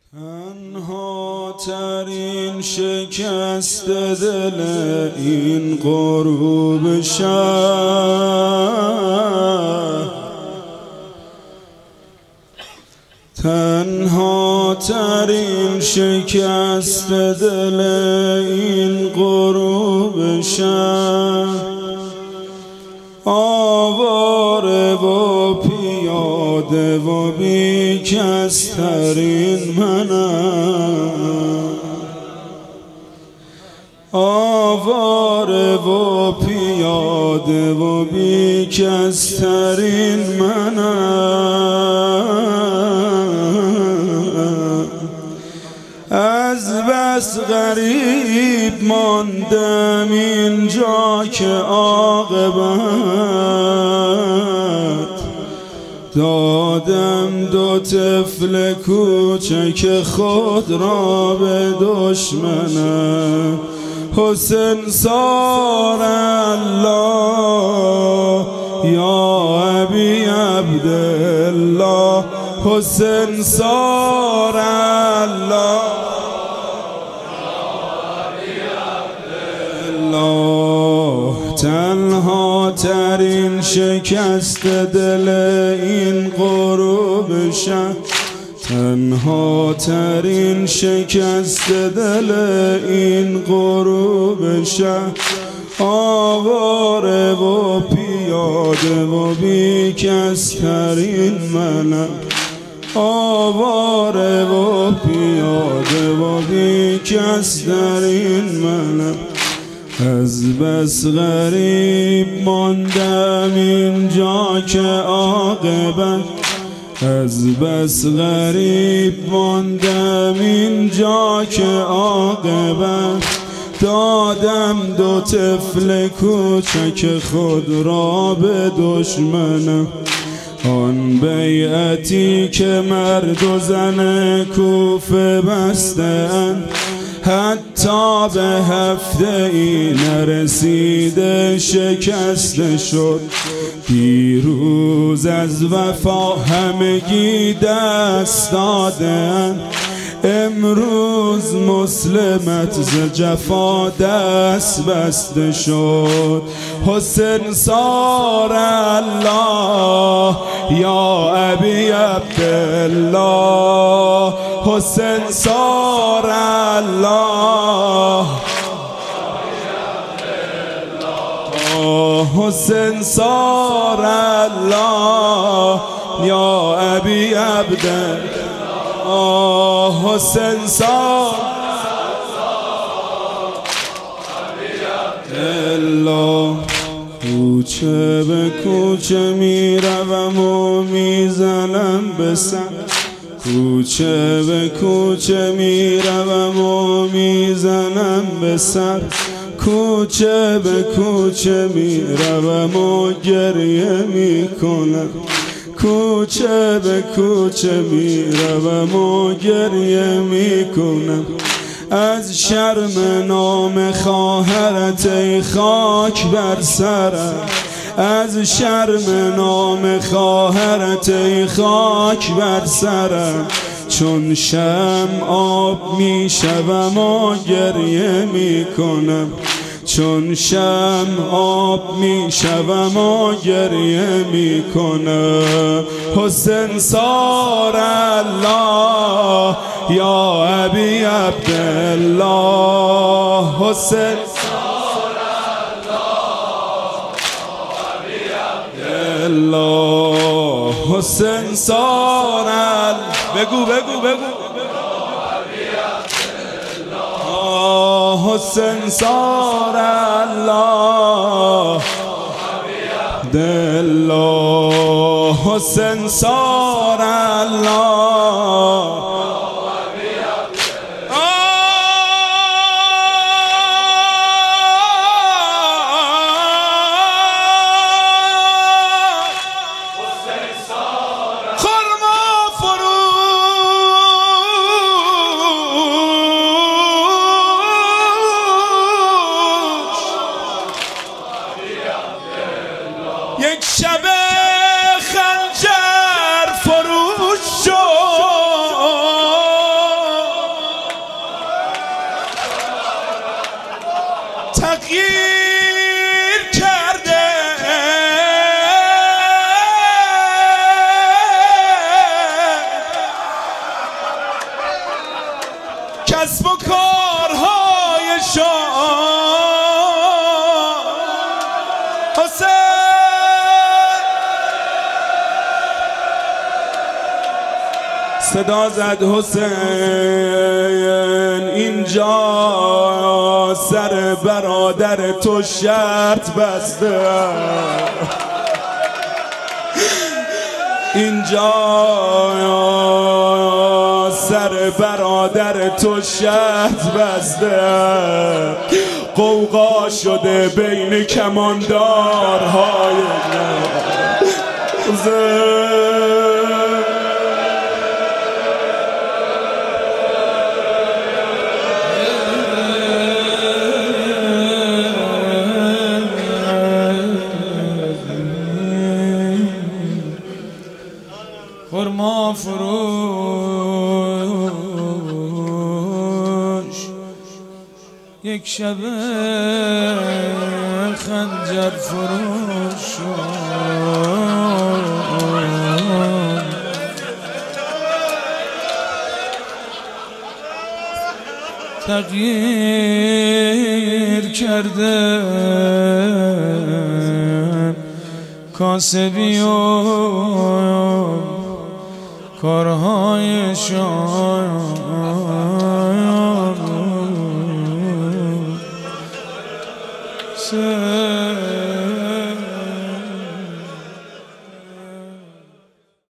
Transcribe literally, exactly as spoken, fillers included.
تنها ترین شکست دل این غروب شب، تنها ترین شکست دل این غروب شب، آواره و پیاده و بیکس ترین منم، آواره و پیاده و بیکس ترین منم. از بس غریب ماندم اینجا که عاقبت دادم دو طفل کوچک خود را به دشمنم. حسین سار الله یا ابی عبدالله، حسین سار الله تنها ترین شکست دل این غروب شب، تنها ترین شکست دل این غروب شب، آواره و پیاده و بیکس ترین منم، آواره و پیاده و بیکس ترین منم. از بس غریب ماندم اینجا که عاقبت، از بس غریب ماندم اینجا که عاقبت دادم دو طفل کوچک خود را به دشمنم. آن بیعتی که مرد و زن کوفه بستند حتی به هفته ای نرسیده شکسته شد. دیروز از وفا همگی دست دادن، امروز مسلمت ز جفا دست بسته شد. حسین سار الله یا ابی عبدالله، حسین سار الله حسین سار الله یا ابی عبدالله، حسین سار الله. کوچه به کوچه می روم و می زنم به سر، کوچه به کوچه می روم و می زنم به سر، کوچه به کوچه می روم و گریه می کنم، کوچه به کوچه می روم و گریه می کنم. از شرم نام خواهرت ای خاک بر سرم، از شرم نام خواهرت ای خاک بر سرم. چون شمع آب می شوم و گریه می کنم، چون شمع آب می شوم و گریه می کنم. حسین سار الله یا ابی عبدالله، حسین سار الله یا ابی عبدالله، حسین سار الله. بگو بگو بگو حسین سار الله دلا، حسین سار الله. یک شب خنجر فروش شد، کسب و کارهایشان حسین صدا زد حسین اینجا سر برادر تو شرط بسته اینجا سر برادر تو شرط بسته قوقا شده بین کماندارهای خرما فروش یک شب خنجر فروش تغییر کرده کاسبی و کارهایشان